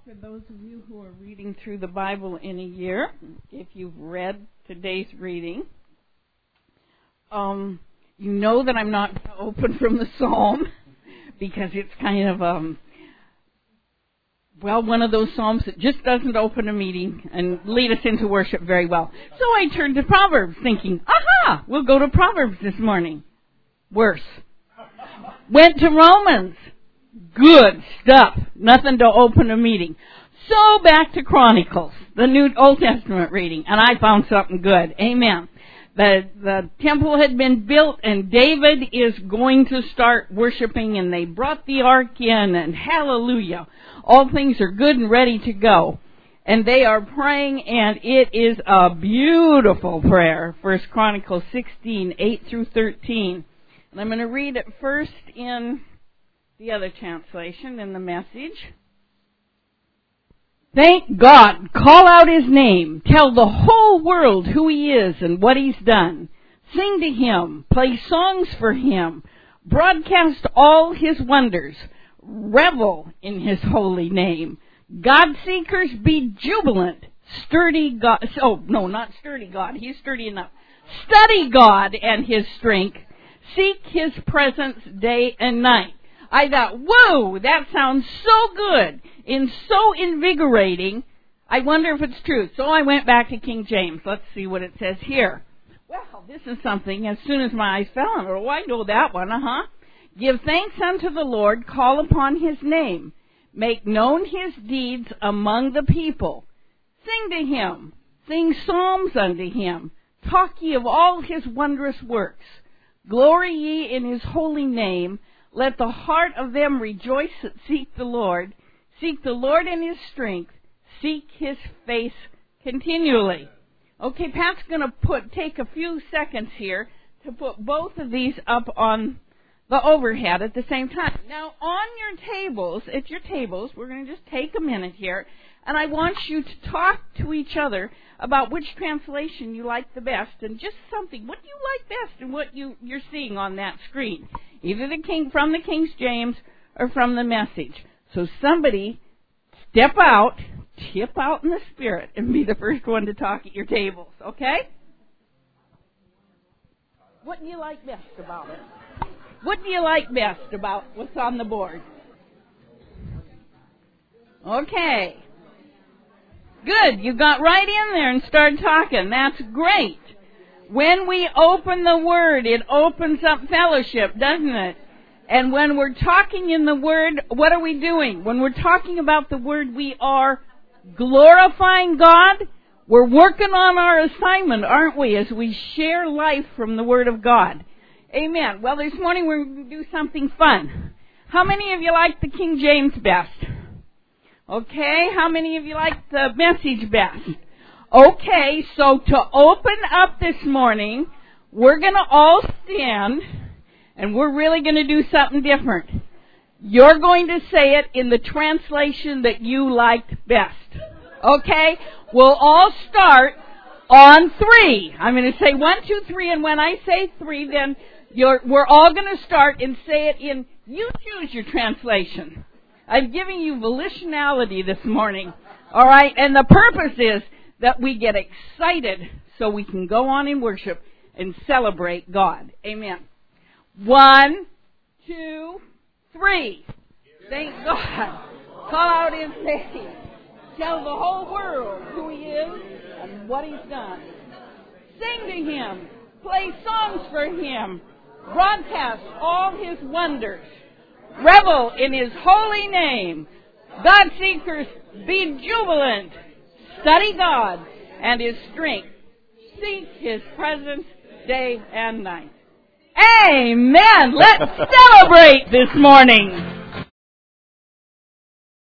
For those of you who are reading through the Bible in a year, if you've read today's reading, you know that I'm not going to open from the Psalm because it's kind of, one of those Psalms that just doesn't open a meeting and lead us into worship very well. So I turned to Proverbs thinking, aha, we'll go to Proverbs this morning. Worse. Went to Romans. Good stuff. Nothing to open a meeting. So back to Chronicles, the New Old Testament reading, and I found something good. Amen. The temple had been built, and David is going to start worshiping, and they brought the ark in, and hallelujah. All things are good and ready to go. And they are praying, and it is a beautiful prayer. 1 Chronicles 16, 8 through 13. And I'm going to read it first in the other translation, in the Message. Thank God. Call out His name. Tell the whole world who He is and what He's done. Sing to Him. Play songs for Him. Broadcast all His wonders. Revel in His holy name. God seekers, be jubilant. Sturdy God. Oh, no, not sturdy God. He's sturdy enough. Study God and His strength. Seek His presence day and night. I thought, whoa, that sounds so good and so invigorating. I wonder if it's true. So I went back to King James. Let's see what it says here. Well, this is something. As soon as my eyes fell on it, oh, I know that one, Give thanks unto the Lord. Call upon His name. Make known His deeds among the people. Sing to Him. Sing psalms unto Him. Talk ye of all His wondrous works. Glory ye in His holy name. Let the heart of them rejoice that seek the Lord. Seek the Lord in His strength. Seek His face continually. Okay, Pat's going to take a few seconds here to put both of these up on the overhead at the same time. Now, on your tables, we're going to just take a minute here, and I want you to talk to each other about which translation you like the best, and just something, what do you like best and what you're seeing on that screen, either from the King James or from the Message. So somebody tip out in the Spirit, and be the first one to talk at your tables, okay? What do you like best about it? What do you like best about what's on the board? Okay. Good. You got right in there and started talking. That's great. When we open the Word, it opens up fellowship, doesn't it? And when we're talking in the Word, what are we doing? When we're talking about the Word, we are glorifying God. We're working on our assignment, aren't we, as we share life from the Word of God. Amen. Well, this morning we're going to do something fun. How many of you like the King James best? Okay. How many of you like the Message best? Okay. So to open up this morning, we're going to all stand, and we're really going to do something different. You're going to say it in the translation that you liked best. Okay? We'll all start on 3. I'm going to say 1, 2, 3, and when I say 3, then we're all going to start and say it in, you choose your translation. I'm giving you volitionality this morning. All right? And the purpose is that we get excited so we can go on in worship and celebrate God. Amen. 1, 2, 3. Thank God. Call out His name. Tell the whole world who He is and what He's done. Sing to Him. Play songs for Him. Broadcast all His wonders. Revel in His holy name. God seekers, be jubilant. Study God and His strength. Seek His presence day and night. Amen. Let's celebrate this morning.